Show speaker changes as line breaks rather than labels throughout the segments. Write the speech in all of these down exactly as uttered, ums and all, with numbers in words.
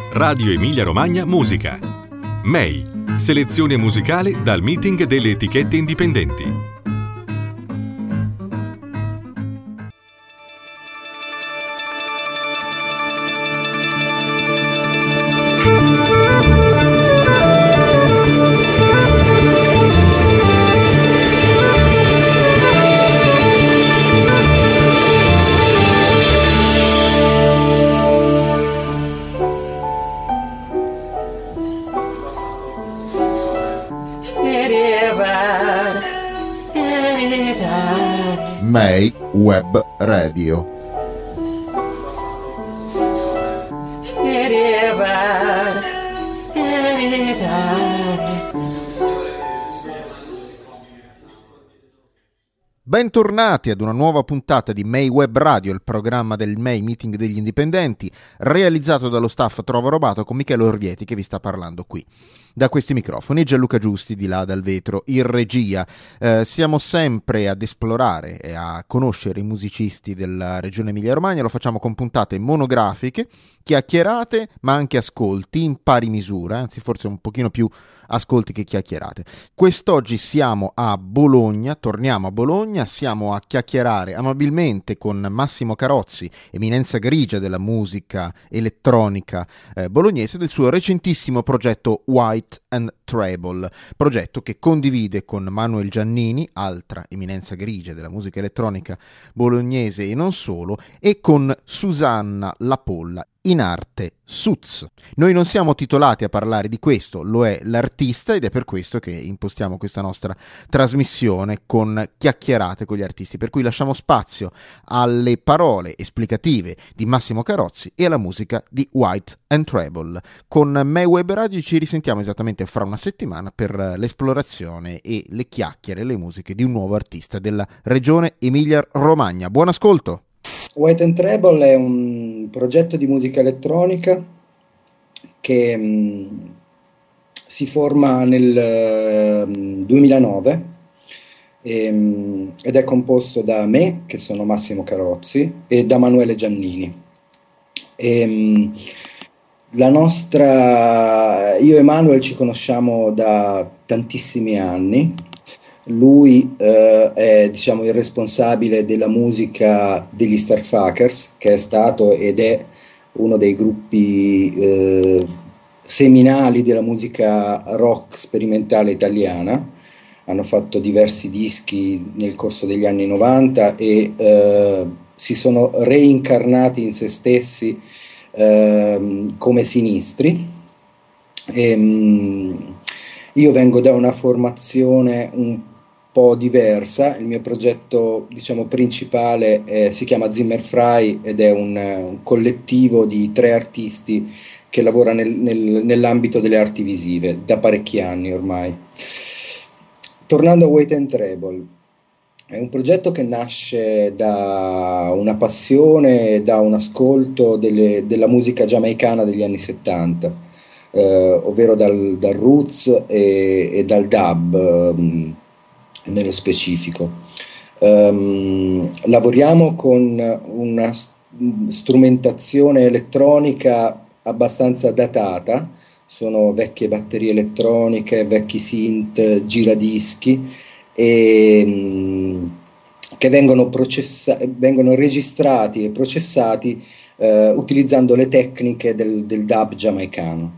Radio Emilia Romagna Musica. M E I, selezione musicale dal meeting delle etichette indipendenti.
M E I Web Radio. Bentornati ad una nuova puntata di M E I Web Radio, il programma del M E I Meeting degli Indipendenti, realizzato dallo staff Trova Robato con Michele Orvieti che vi sta parlando qui da questi microfoni, e Gianluca Giusti di là dal vetro in regia. Eh, siamo sempre ad esplorare e a conoscere i musicisti della regione Emilia-Romagna, lo facciamo con puntate monografiche, chiacchierate ma anche ascolti in pari misura, anzi forse un pochino più ascolti che chiacchierate. Quest'oggi siamo a Bologna, torniamo a Bologna, siamo a chiacchierare amabilmente con Massimo Carozzi, eminenza grigia della musica elettronica eh, bolognese, del suo recentissimo progetto White and Treble, progetto che condivide con Manuel Giannini, altra eminenza grigia della musica elettronica bolognese e non solo, e con Susanna Lapolla, in arte Suz. Noi non siamo titolati a parlare di questo, lo è l'artista, ed è per questo che impostiamo questa nostra trasmissione con chiacchierate con gli artisti, per cui lasciamo spazio alle parole esplicative di Massimo Carozzi e alla musica di White and Treble. Con M E I Web Radio ci risentiamo esattamente fra una settimana per l'esplorazione e le chiacchiere, le musiche di un nuovo artista della regione Emilia-Romagna. Buon ascolto!
White and Treble è un progetto di musica elettronica che mh, si forma nel uh, duemilanove e, mh, ed è composto da me, che sono Massimo Carozzi, e da Manuele Giannini. E, mh, la nostra, io e Manuel ci conosciamo da tantissimi anni. Lui eh, è, diciamo, il responsabile della musica degli Starfuckers, che è stato ed è uno dei gruppi eh, seminali della musica rock sperimentale italiana. Hanno fatto diversi dischi nel corso degli anni novanta e eh, si sono reincarnati in se stessi eh, come sinistri. E, mh, io vengo da una formazione un po' diversa. Il mio progetto, diciamo, principale eh, si chiama Zimmerfrei ed è un, un collettivo di tre artisti che lavora nel, nel, nell'ambito delle arti visive da parecchi anni ormai. Tornando a White and Treble, è un progetto che nasce da una passione, da un ascolto delle, della musica giamaicana degli anni settanta, eh, ovvero dal, dal roots e, e dal dub eh, nello specifico. Um, lavoriamo con una strumentazione elettronica abbastanza datata, sono vecchie batterie elettroniche, vecchi synth, giradischi, e, um, che vengono, processa- vengono registrati e processati uh, utilizzando le tecniche del, del dub giamaicano.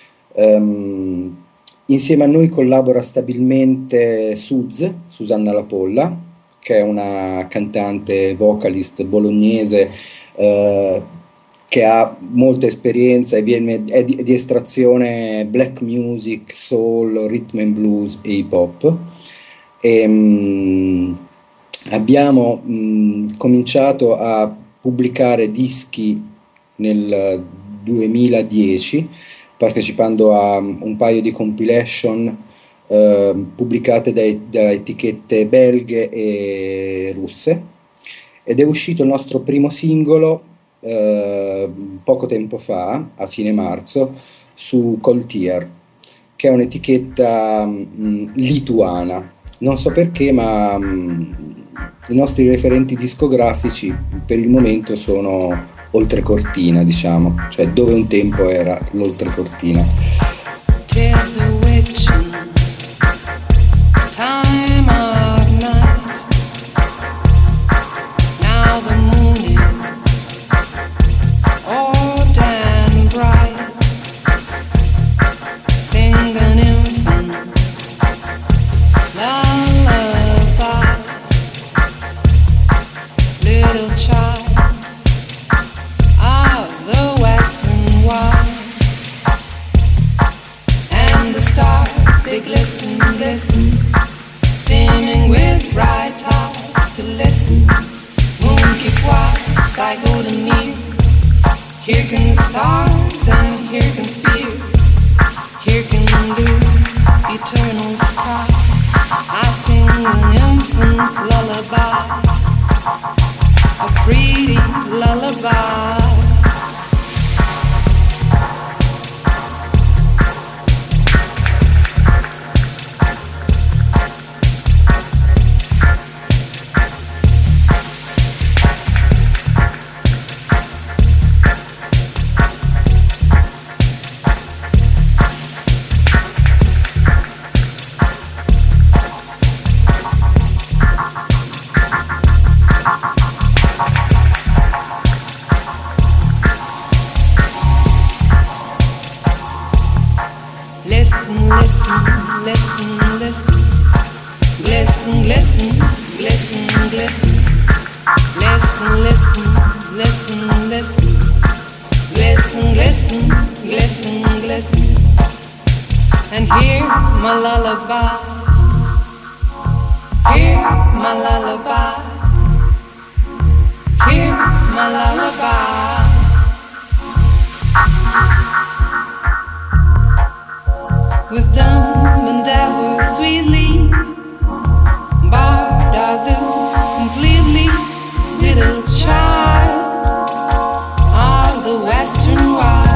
Um, Insieme a noi collabora stabilmente Suz, Susanna Lapolla, che è una cantante vocalist bolognese eh, che ha molta esperienza e viene, è, di, è di estrazione black music, soul, rhythm and blues e hip hop. E, mh, abbiamo mh, cominciato a pubblicare dischi nel duemiladieci, partecipando a un paio di compilation eh, pubblicate da, da etichette belghe e russe, ed è uscito il nostro primo singolo eh, poco tempo fa, a fine marzo, su Coltier, che è un'etichetta mh, lituana. Non so perché, ma mh, i nostri referenti discografici per il momento sono oltrecortina, diciamo, cioè dove un tempo era l'oltrecortina.
Tis the witching time of night. Now the moon is old and bright. Sing an infant's lullaby. Little child of the western wild. And the stars, they glisten, glisten, seeming with bright eyes to listen. Moon keep wide by golden years. Here can the stars and here can spheres. Here can the eternal sky. I sing an infant's lullaby, a pretty lullaby. Listen, listen, listen, listen. Glisten, glisten, glisten, glisten. Listen, listen, listen, listen. Glisten, glisten, glisten, glisten. And hear my lullaby. Hear my lullaby. Hear my lullaby. With dumb endeavor sweetly barred are thou completely, little child of the western wild.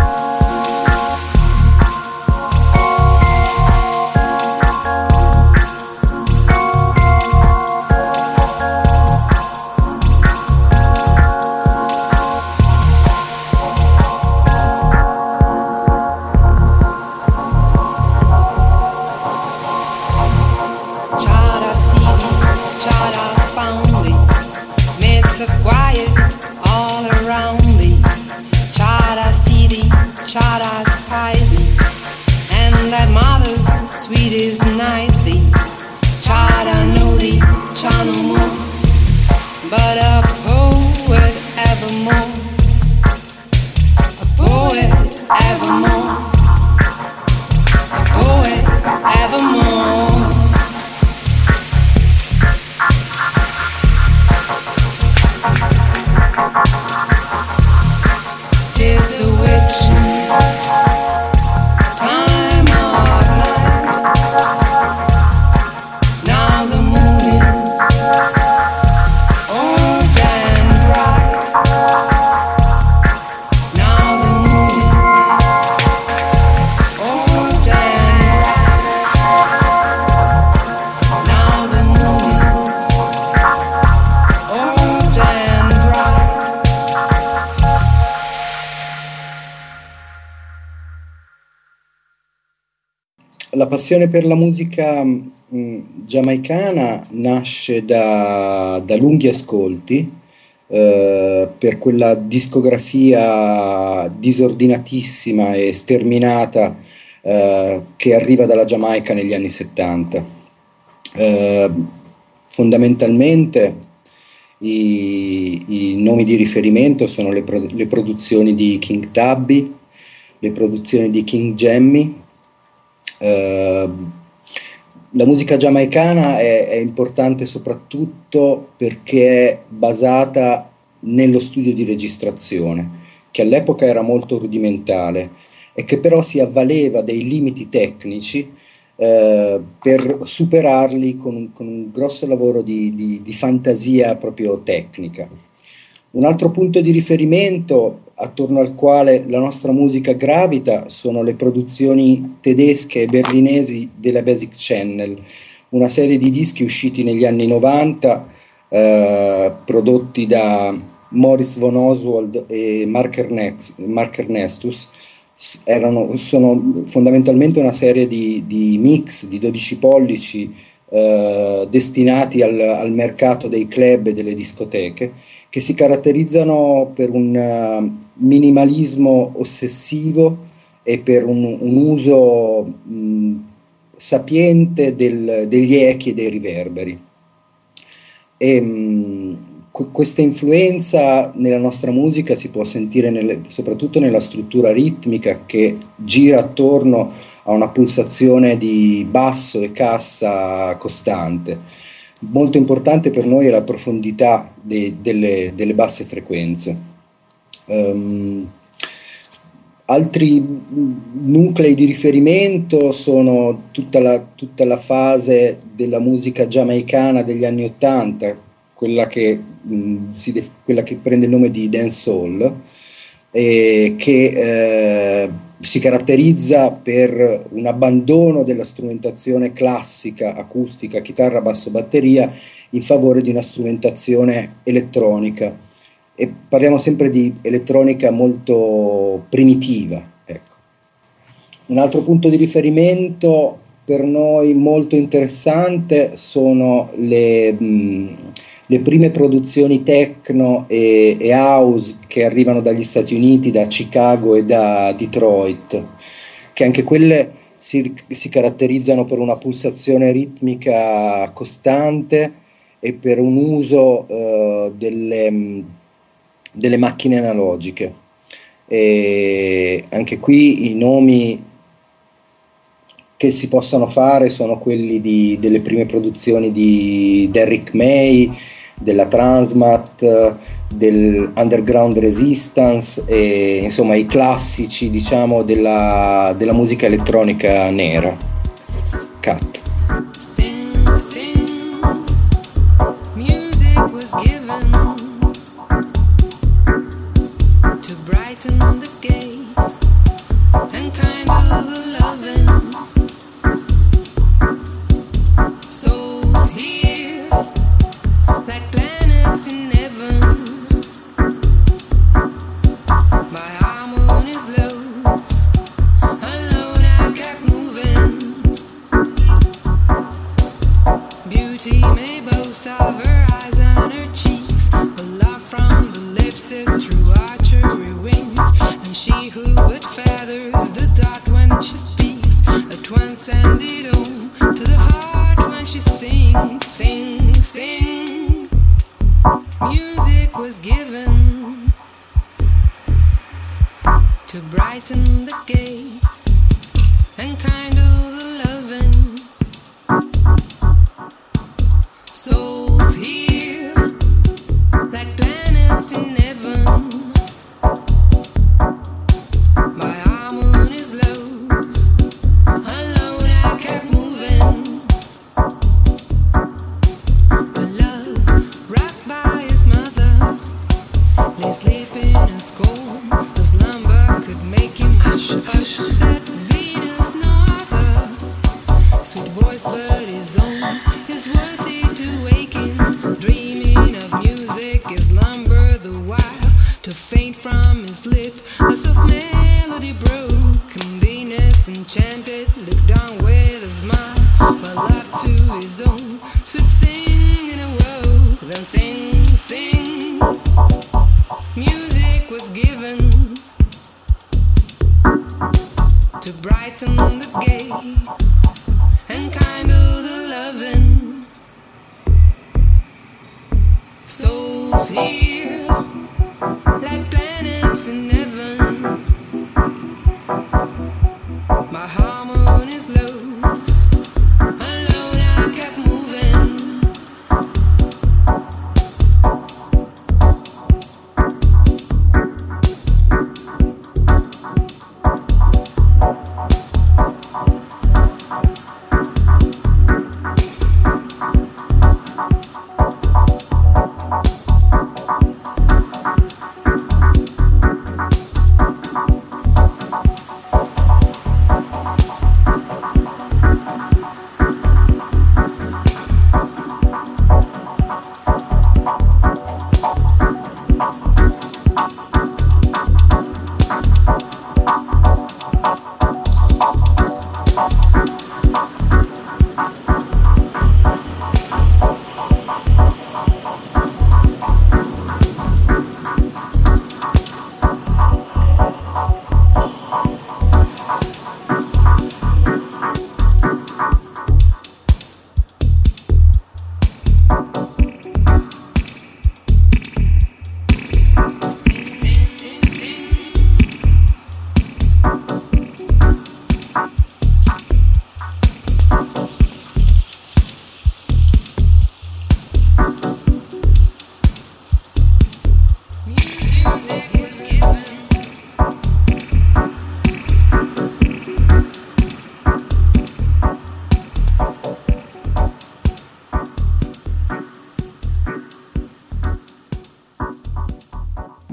Of quiet all around thee. Child, I see thee, child, I spy thee, and thy mother sweet is night thee. Child, I know thee, child, no more, but a poet evermore, a poet evermore, a poet evermore. Tis the witching time of night. Now the moon is old and bright. Now the moon is old and bright. Now the moon is old and bright.
La passione per la musica mh, giamaicana nasce da, da lunghi ascolti eh, per quella discografia disordinatissima e sterminata eh, che arriva dalla Giamaica negli anni settanta. Eh, fondamentalmente i, i nomi di riferimento sono le, pro, le produzioni di King Tubby, le produzioni di King Jammy. Uh, la musica giamaicana è, è importante soprattutto perché è basata nello studio di registrazione, che all'epoca era molto rudimentale e che però si avvaleva dei limiti tecnici uh, per superarli con un, con un grosso lavoro di, di, di fantasia proprio tecnica. Un altro punto di riferimento attorno al quale la nostra musica gravita sono le produzioni tedesche e berlinesi della Basic Channel, una serie di dischi usciti negli anni novanta, eh, prodotti da Moritz von Oswald e Mark, Ernest, Mark Ernestus erano, sono fondamentalmente una serie di, di mix di dodici pollici eh, destinati al, al mercato dei club e delle discoteche, che si caratterizzano per un uh, minimalismo ossessivo e per un, un uso mh, sapiente del, degli echi e dei riverberi. E, mh, qu- questa influenza nella nostra musica si può sentire nelle, soprattutto nella struttura ritmica, che gira attorno a una pulsazione di basso e cassa costante. Molto importante per noi è la profondità de, delle, delle basse frequenze. Um, altri nuclei di riferimento sono tutta la, tutta la fase della musica giamaicana degli anni Ottanta, quella che, mh, si def- quella che prende il nome di dancehall, e che eh, si caratterizza per un abbandono della strumentazione classica, acustica, chitarra, basso, batteria, in favore di una strumentazione elettronica. E parliamo sempre di elettronica molto primitiva. Ecco. Un altro punto di riferimento per noi molto interessante sono le... Mh, le prime produzioni techno e, e house che arrivano dagli Stati Uniti, da Chicago e da Detroit, che anche quelle si, si caratterizzano per una pulsazione ritmica costante e per un uso uh, delle, delle macchine analogiche. E anche qui i nomi che si possono fare sono quelli di, delle prime produzioni di Derrick May, della Transmat, del Underground Resistance, e insomma i classici, diciamo, della, della musica elettronica nera. Cat.
Sing, sing, music was given to brighten the gate and kind of the loving. Souls here like planets in heaven. My harmony's loose, alone I kept moving. Beauty may boast of her eyes and her cheeks, but love from the lips is true archery wings. And she who but feathers the dart when she speaks, at once send it on to the heart when she sings. Sing, sing. Music was given to brighten the gate and kindle the loving. Souls here like planets in heaven. My harmony's loose, alone I kept moving. My love rocked by his mother, lay sleeping in scorn. The slumber could make him hush, hush. Said Venus no other, sweet voice but his own is worthy to wake him. Dreaming of music is slumber the while, to faint from his lip a soft melody broke. And Venus enchanted looked down with a smile, while love to his own sweet singing awoke. Then sing, sing, music was given to brighten the gate and kindle the loving. Souls here like planets in heaven. My harmony's loose, alone I kept moving.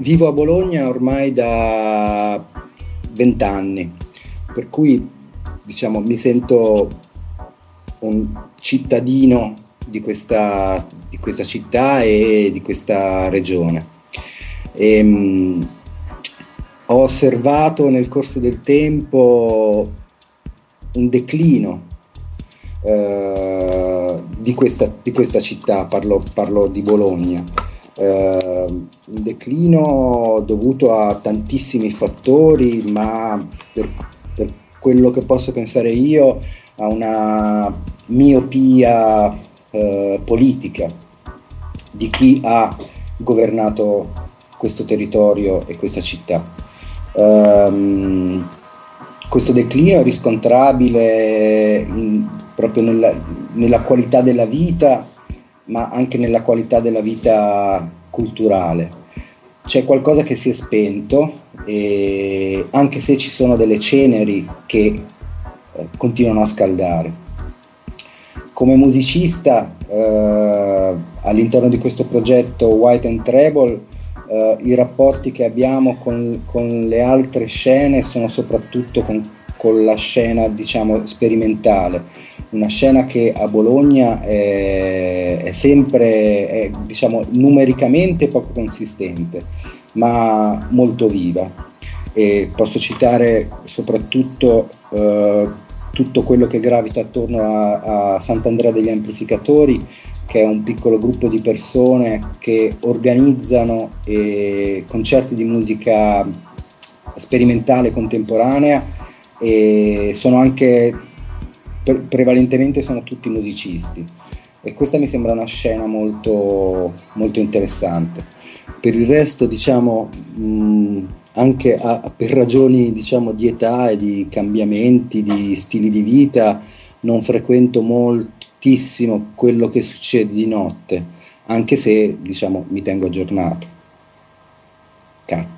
vivo a Bologna ormai da vent'anni, per cui diciamo mi sento un cittadino di questa, di questa città e di questa regione. E, mh, ho osservato nel corso del tempo un declino eh, di, questa, di questa città, parlo, parlo di Bologna, eh, un declino dovuto a tantissimi fattori, ma per, per quello che posso pensare io a una miopia eh, politica di chi ha governato questo territorio e questa città. Um, questo declino è riscontrabile in, proprio nella, nella qualità della vita, ma anche nella qualità della vita culturale. C'è qualcosa che si è spento, e anche se ci sono delle ceneri che eh, continuano a scaldare. Come musicista eh, all'interno di questo progetto White and Treble, Uh, i rapporti che abbiamo con, con le altre scene sono soprattutto con, con la scena, diciamo, sperimentale, una scena che a Bologna è, è sempre, è, diciamo, numericamente poco consistente, ma molto viva. E posso citare soprattutto uh, tutto quello che gravita attorno a, a Sant'Andrea degli Amplificatori, che è un piccolo gruppo di persone che organizzano eh, concerti di musica sperimentale contemporanea, e sono anche pre- prevalentemente sono tutti musicisti, e questa mi sembra una scena molto, molto interessante. Per il resto, diciamo, mh, anche a, per ragioni, diciamo, di età e di cambiamenti di stili di vita, non frequento molto quello che succede di notte, anche se, diciamo, mi tengo aggiornato. Cat.